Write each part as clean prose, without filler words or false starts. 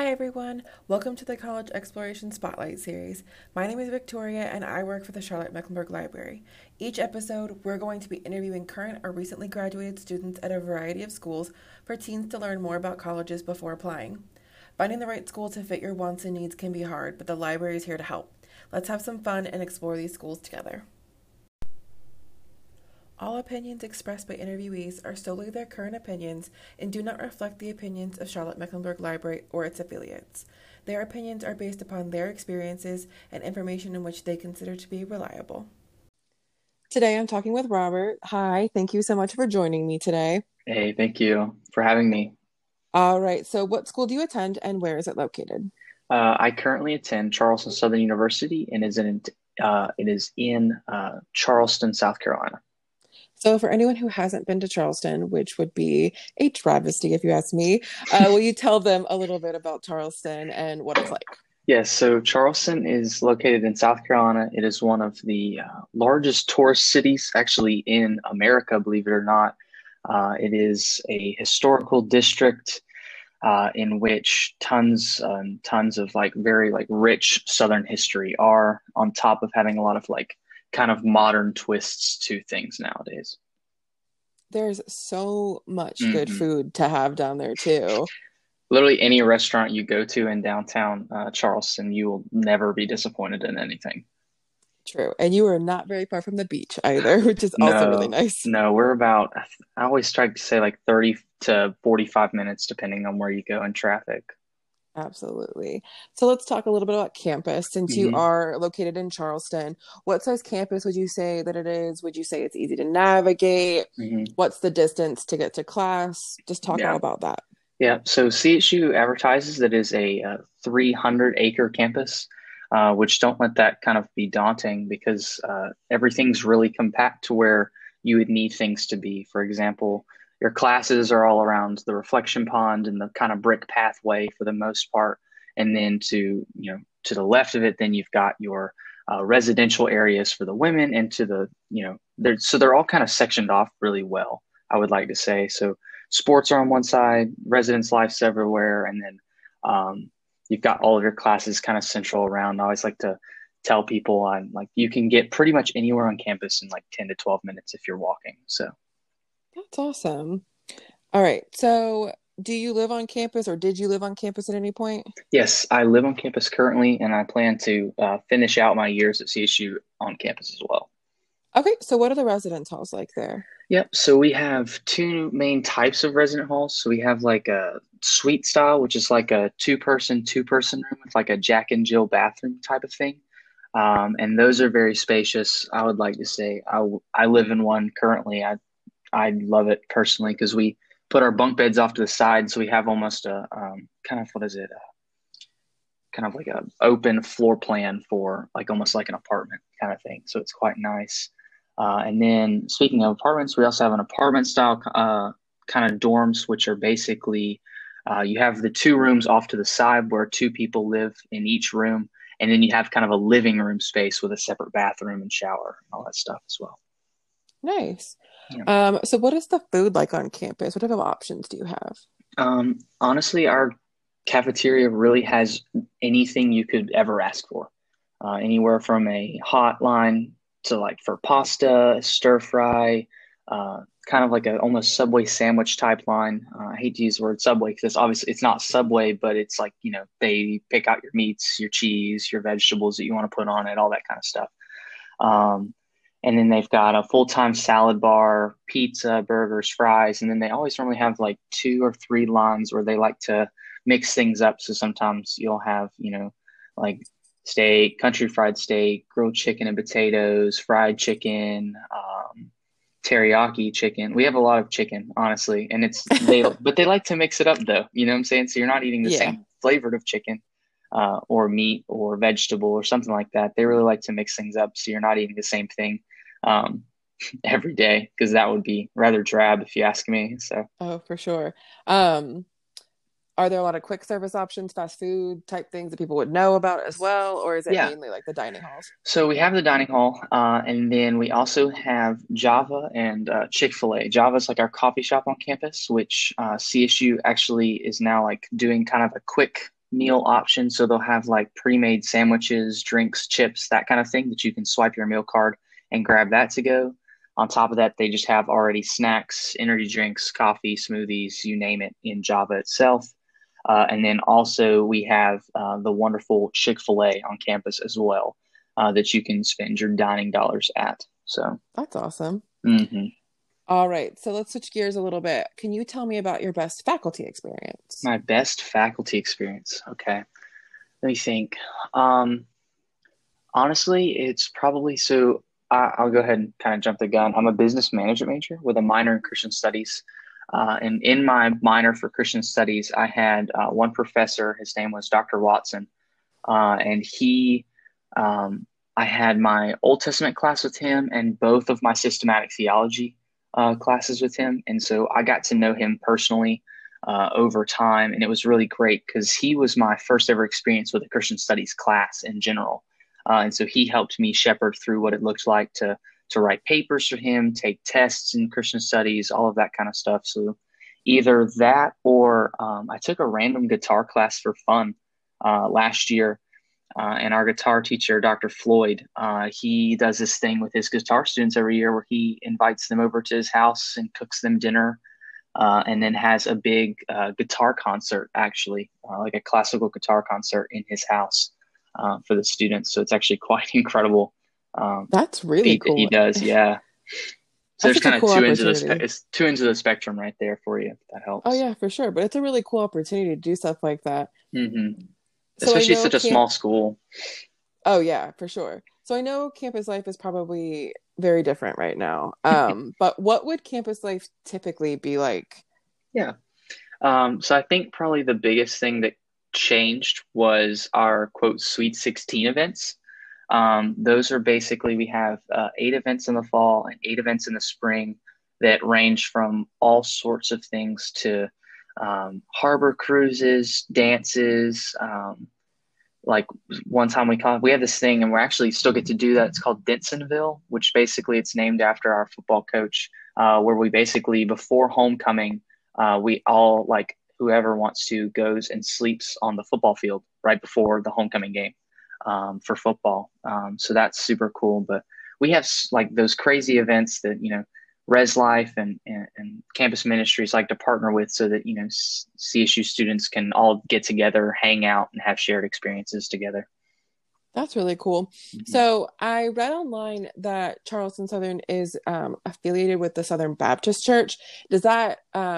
Hi everyone, welcome to the College Exploration Spotlight Series. My name is Victoria and I work for the Charlotte Mecklenburg Library. Each episode, we're going to be interviewing current or recently graduated students at a variety of schools for teens to learn more about colleges before applying. Finding the right school to fit your wants and needs can be hard, but the library is here to help. Let's have some fun and explore these schools together. All opinions expressed by interviewees are solely their current opinions and do not reflect the opinions of Charlotte Mecklenburg Library or its affiliates. Their opinions are based upon their experiences and information in which they consider to be reliable. Today I'm talking with Robert. Hi, thank you so much for joining me today. Hey, thank you for having me. All right, so what school do you attend and where is it located? I currently attend Charleston Southern University and it is in Charleston, South Carolina. So, for anyone who hasn't been to Charleston, which would be a travesty if you ask me, will you tell them a little bit about Charleston and what it's like? Yes, so Charleston is located in South Carolina. It is one of the largest tourist cities actually in America, believe it or not. It is a historical district in which tons and tons of like very like rich Southern history are on top of having a lot of like kind of modern twists to things nowadays. There's so much good hmm food to have down there too. Literally any restaurant you go to in downtown Charleston, you will never be disappointed in anything. True. And you are not very far from the beach either, which is also really No, nice. no, we're about, I always try to say like 30 to 45 minutes, depending on where you go in traffic. Absolutely. So let's talk a little bit about campus. Since you hmm are located in Charleston, what size campus would you say that it is? Would you say it's easy to navigate? hmm What's the distance to get to class? Just talk all Yeah. about that. Yeah. So CSU advertises that is a 300-acre campus, which don't let that kind of be daunting because everything's really compact to where you would need things to be. For example, your classes are all around the reflection pond and the kind of brick pathway for the most part. And then to the left of it, then you've got your residential areas for the women and to they're all kind of sectioned off really well, I would like to say. So sports are on one side, residence life's everywhere, and then you've got all of your classes kind of central around. I always like to tell people I'm like you can get pretty much anywhere on campus in like 10 to 12 minutes if you're walking. So That's awesome. All right. So, do you live on campus or did you live on campus at any point? yes, I live on campus currently, and I plan to finish out my years at CSU on campus as well. Okay. So, what are the residence halls like there? Yep. So we have two main types of resident halls. So we have like a suite style, which is like a two person room with like a Jack and Jill bathroom type of thing. And those are very spacious. I would like to say I live in one currently. I love it personally because we put our bunk beds off to the side, so we have almost a kind of what is it? Kind of like a open floor plan for like almost like an apartment kind of thing. So it's quite nice. And then speaking of apartments, we also have an apartment style kind of dorms, which are basically you have the two rooms off to the side where two people live in each room. And then you have kind of a living room space with a separate bathroom and shower and all that stuff as well. Nice. Yeah. So, what is the food like on campus? What type of options do you have? Honestly, our cafeteria really has anything you could ever ask for. Anywhere from a hot line to like for pasta, stir fry, kind of like a almost Subway sandwich type line. I hate to use the word Subway because it's obviously it's not Subway, but it's like, they pick out your meats, your cheese, your vegetables that you want to put on it, all that kind of stuff. Um, and then they've got a full-time salad bar, pizza, burgers, fries, and then they always normally have like two or three lines where they like to mix things up. So sometimes you'll have, like steak, country fried steak, grilled chicken and potatoes, fried chicken, teriyaki chicken. We have a lot of chicken, honestly, and but they like to mix it up though. You know what I'm saying? So you're not eating the Yeah. same flavored of chicken or meat or vegetable or something like that. They really like to mix things up, so you're not eating the same thing um, every day because that would be rather drab if you ask me. So. Oh, for sure. Um, are there a lot of quick service options, fast food type things that people would know about as well, or is it Yeah, mainly like the dining halls? so we have the dining hall, and then we also have Java and Chick-fil-A. Java is like our coffee shop on campus, which CSU actually is now like doing kind of a quick meal options. So they'll have like pre-made sandwiches, drinks, chips, that kind of thing that you can swipe your meal card and grab that to go. On top of that, they just have already snacks, energy drinks, coffee, smoothies, you name it, in Java itself. And then also we have the wonderful Chick-fil-A on campus as well, that you can spend your dining dollars at. So, That's awesome. mhm. All right, so let's switch gears a little bit. Can you tell me about your best faculty experience? My best faculty experience. Okay, let me think. Um, Honestly, it's probably so. I'll go ahead and kind of jump the gun. I'm a business management major with a minor in Christian studies. And in my minor for Christian studies, I had one professor. His name was Dr. Watson. And I had my Old Testament class with him and both of my systematic theology classes with him. And so I got to know him personally over time. And it was really great because he was my first ever experience with a Christian studies class in general. And so he helped me shepherd through what it looked like to write papers for him, take tests in Christian studies, all of that kind of stuff. So either that or I took a random guitar class for fun last year. And our guitar teacher, Dr. Floyd, he does this thing with his guitar students every year where he invites them over to his house and cooks them dinner, and then has a big guitar concert, actually, like a classical guitar concert in his house for the students. So it's actually quite incredible That's really feat that he cool. does. Yeah. So That's there's such a kind of cool opportunity. it's two ends of the spectrum right there for you, if that Oh helps. yeah, for sure. But it's a really cool opportunity to do stuff like that. Hmm. So I Especially know such a camp. small school. Oh yeah, for sure. So I know campus life is probably very different right now. But what would campus life typically be like? Yeah. So I think probably the biggest thing that changed was our quote Sweet 16 events. Those are basically we have 8 events in the fall and 8 events in the spring that range from all sorts of things to harbor cruises, dances. Like one time we have this thing and we actually still get to do that. It's called Densonville, which basically it's named after our football coach, where we basically before homecoming, we all like whoever wants to goes and sleeps on the football field right before the homecoming game for football. So that's super cool. But we have like those crazy events that Res Life and campus ministries like to partner with so that CSU students can all get together, hang out, and have shared experiences together. That's really cool. Mhm. So I read online that Charleston Southern is affiliated with the Southern Baptist Church. Does that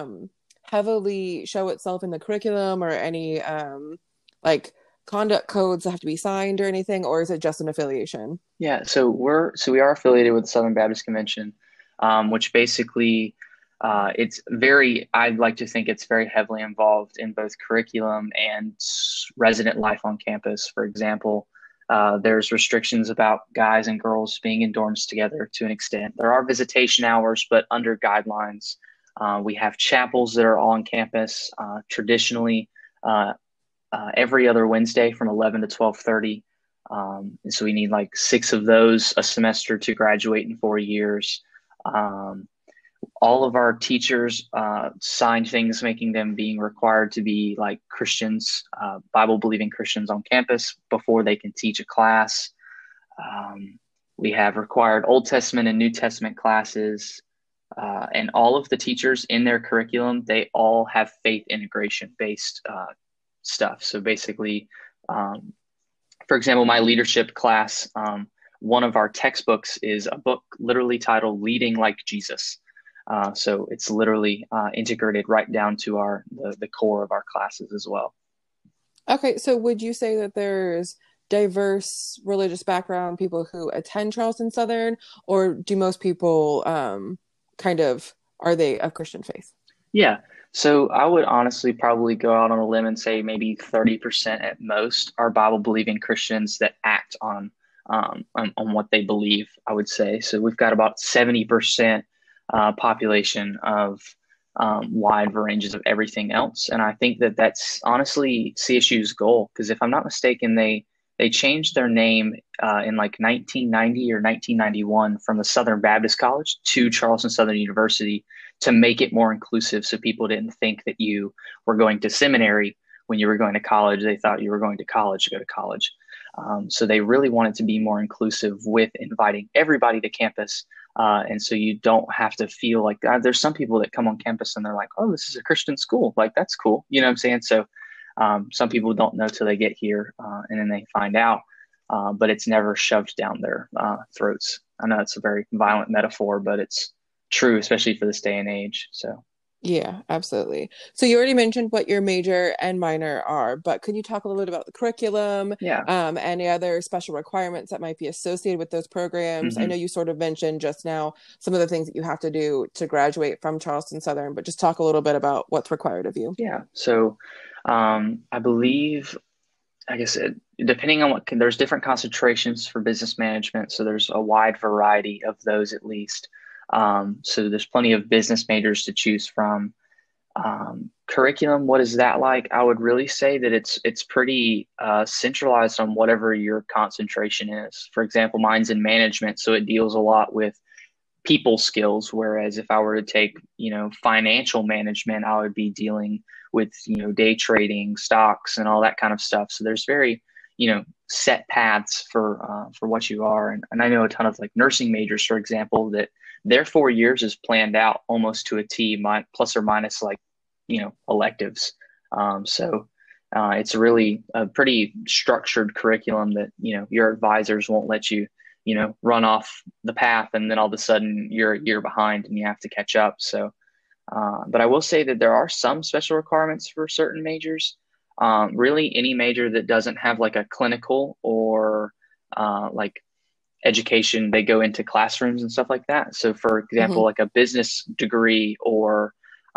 heavily show itself in the curriculum or any like conduct codes that have to be signed or anything, or is it just an affiliation? Yeah, so we are affiliated with the Southern Baptist Convention, which basically it's very. I'd like to think it's very heavily involved in both curriculum and resident life on campus. For example, there's restrictions about guys and girls being in dorms together to an extent. There are visitation hours, but under guidelines. We have chapels that are all on campus. Traditionally, uh, every other Wednesday from 11 to 12:30. And so we need like 6 of those a semester to graduate in 4 years. Um, all of our teachers signed things making them being required to be like Christians, Bible believing Christians on campus before they can teach a class. Um, we have required Old Testament and New Testament classes. And all of the teachers in their curriculum, they all have faith integration based stuff. So basically, um, for example, my leadership class, one of our textbooks is a book literally titled Leading Like Jesus. So it's literally integrated right down to the core of our classes as well. Okay, so would you say that there's diverse religious background people who attend Charleston Southern, or do most people kind of are they of Christian faith? Yeah. So I would honestly probably go out on a limb and say maybe 30% at most are Bible believing Christians that act on what they believe, I would say. So we've got about 70% population of wide ranges of everything else. And I think that that's honestly CSU's goal, because if I'm not mistaken, they changed their name in like 1990 or 1991 from the Southern Baptist College to Charleston Southern University to make it more inclusive so people didn't think that you were going to seminary when you were going to college, they thought you were going to college to go to college. So they really wanted to be more inclusive with inviting everybody to campus. And so you don't have to feel like there's some people that come on campus and they're like, oh, this is a Christian school. Like, that's cool. You know what I'm saying? So some people don't know till they get here and then they find out, but it's never shoved down their throats. I know it's a very violent metaphor, but it's true, especially for this day and age. So. Yeah, absolutely. So you already mentioned what your major and minor are, but could you talk a little bit about the curriculum, Yeah. any other special requirements that might be associated with those programs? I know you sort of mentioned just now some of the things that you have to do to graduate from Charleston Southern, but just talk a little bit about what's required of you. Yeah. So I believe, depending on there's different concentrations for business management. So there's a wide variety of those at least. So there's plenty of business majors to choose from. Curriculum, what is that like? I would really say that it's pretty centralized on whatever your concentration is. For example, mine's in management, so it deals a lot with people skills. Whereas if I were to take, financial management, I would be dealing with, day trading, stocks, and all that kind of stuff. So there's very, set paths for what you are. And I know a ton of like nursing majors, for example, that their 4 years is planned out almost to a T, plus or minus like, electives. So it's really a pretty structured curriculum that, your advisors won't let you, run off the path and then all of a sudden you're a year behind and you have to catch up. So, but I will say that there are some special requirements for certain majors. Really any major that doesn't have like a clinical or like education, they go into classrooms and stuff like that. So for example, like a business degree or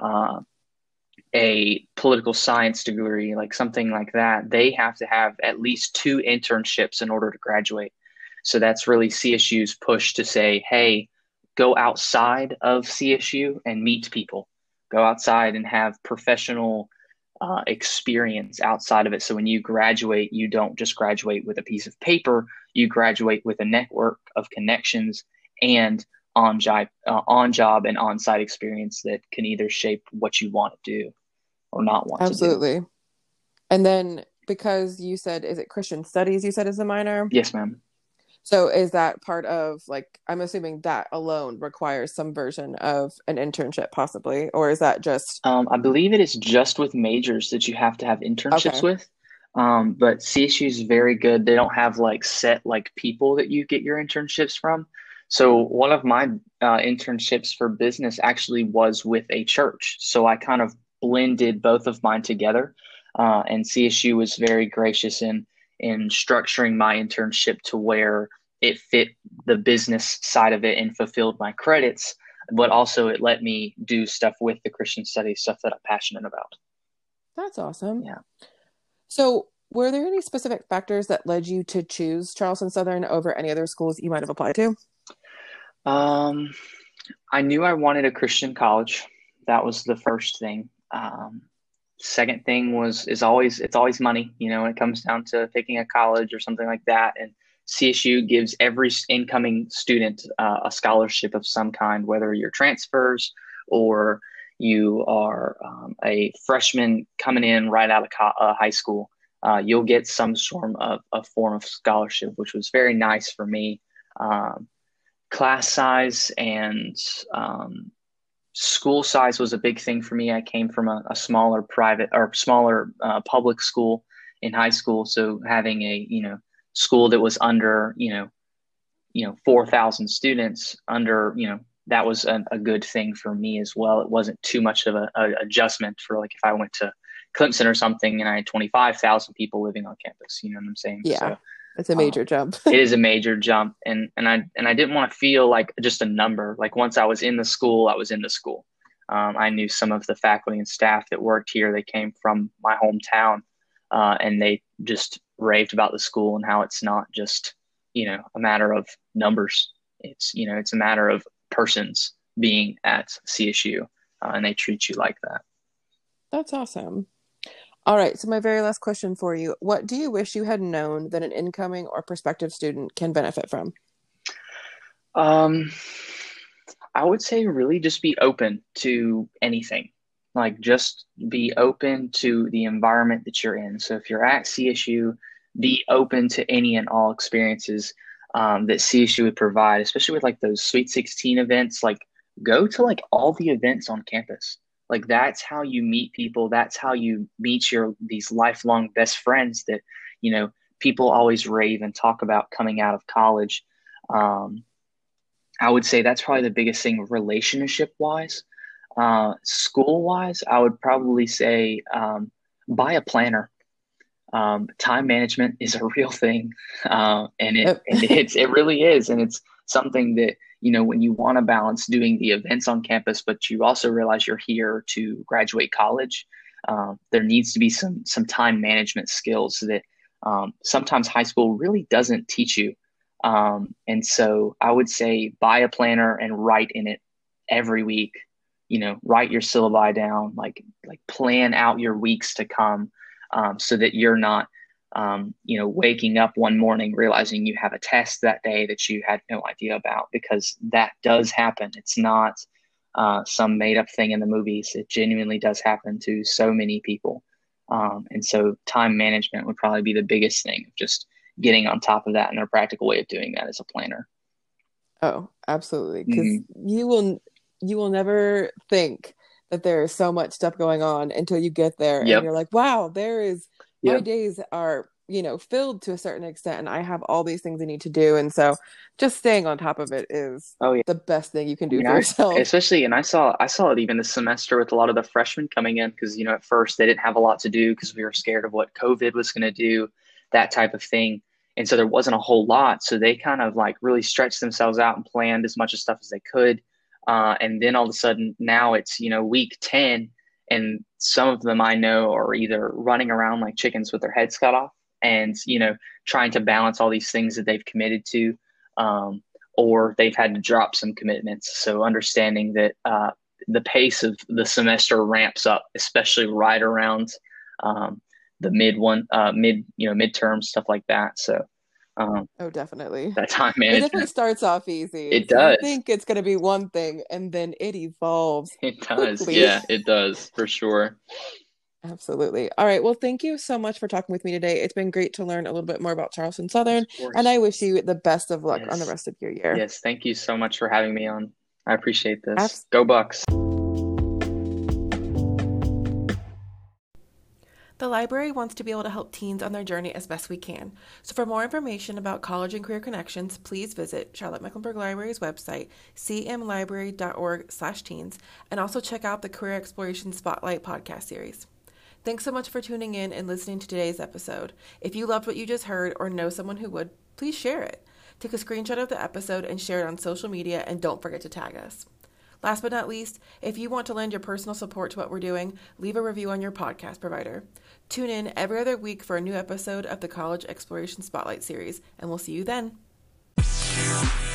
a political science degree, like something like that, they have to have at least 2 internships in order to graduate. So that's really CSU's push to say, hey, go outside of CSU and meet people. Go outside and have professional experience outside of it. So when you graduate, you don't just graduate with a piece of paper, you graduate with a network of connections and on-job and on-site experience that can either shape what you want to do or not want to do. Absolutely. And then because you said, is it Christian studies you said is a minor? Yes, ma'am. So is that part of like, I'm assuming that alone requires some version of an internship possibly, or is that just? I believe it is just with majors that you have to have internships with. But CSU is very good. They don't have like set like people that you get your internships from. So one of my internships for business actually was with a church. So I kind of blended both of mine together. And CSU was very gracious in structuring my internship to where it fit the business side of it and fulfilled my credits, but also it let me do stuff with the Christian studies, stuff that I'm passionate about. That's awesome. Yeah. So were there any specific factors that led you to choose Charleston Southern over any other schools you might have applied to? I knew I wanted a Christian college. That was the first thing. Second thing it's always money, when it comes down to picking a college or something like that. And CSU gives every incoming student a scholarship of some kind, whether you're transfers or you are a freshman coming in right out of high school. You'll get some form of scholarship, which was very nice for me. Class size and school size was a big thing for me. I came from a smaller private or smaller public school in high school. So having a, school that was under, 4,000 students that was a good thing for me as well. It wasn't too much of a adjustment for like if I went to Clemson or something and I had 25,000 people living on campus, you know what I'm saying? Yeah. So, it's a major jump. It is a major jump. And I didn't want to feel like just a number. Like once I was in the school, I was in the school. I knew some of the faculty and staff that worked here. They came from my hometown and they just raved about the school and how it's not just, a matter of numbers. It's a matter of persons being at CSU and they treat you like that. That's awesome. All right. So my very last question for you, what do you wish you had known that an incoming or prospective student can benefit from? I would say really just be open to anything. Like, just be open to the environment that you're in. So if you're at CSU, be open to any and all experiences that CSU would provide, especially with like those Sweet 16 events. Like, go to like all the events on campus. Like, that's how you meet people. That's how you meet your these lifelong best friends that, people always rave and talk about coming out of college. Um, I would say that's probably the biggest thing relationship wise. School wise, I would probably say buy a planner. Time management is a real thing, and it Yep. and it really is, and it's something that when you want to balance doing the events on campus, but you also realize you're here to graduate college. There needs to be some time management skills that sometimes high school really doesn't teach you. And so I would say buy a planner and write in it every week. Write your syllabi down, like plan out your weeks to come, so that you're not, waking up one morning realizing you have a test that day that you had no idea about, because that does happen. It's not some made up thing in the movies. It genuinely does happen to so many people. And so time management would probably be the biggest thing, just getting on top of that, and a practical way of doing that is a planner. Oh, absolutely. Because Hmm. you will never think that there is so much stuff going on until you get there and Yep. you're like, wow, my Yep. days are, filled to a certain extent and I have all these things I need to do. And so just staying on top of it is Oh yeah. the best thing you can I do mean, for yourself. and I saw it even this semester with a lot of the freshmen coming in, because at first they didn't have a lot to do because we were scared of what COVID was going to do, that type of thing, and so there wasn't a whole lot. So they kind of like really stretched themselves out and planned as much of stuff as they could, and then all of a sudden now it's week 10, and some of them I know are either running around like chickens with their heads cut off, and trying to balance all these things that they've committed to. Um, or they've had to drop some commitments. So understanding that the pace of the semester ramps up, especially right around um, the midterms, stuff like that. So um, Oh, definitely. that time It definitely management, starts off easy. it So you does. think it's going to be one thing and then it evolves It does. quickly. Yeah, it does for sure. Absolutely. All right. Well, thank you so much for talking with me today. It's been great to learn a little bit more about Charleston Southern, Of and course. I wish you the best of luck on the Yes. rest of your year. Yes. Thank you so much for having me on. I appreciate this. Abs- Go Bucks. The library wants to be able to help teens on their journey as best we can. So for more information about college and career connections, please visit Charlotte Mecklenburg Library's website, cmlibrary.org/teens, and also check out the Career Exploration Spotlight podcast series. Thanks so much for tuning in and listening to today's episode. If you loved what you just heard or know someone who would, please share it. Take a screenshot of the episode and share it on social media, and don't forget to tag us. Last but not least, if you want to lend your personal support to what we're doing, leave a review on your podcast provider. Tune in every other week for a new episode of the College Exploration Spotlight series, and we'll see you then.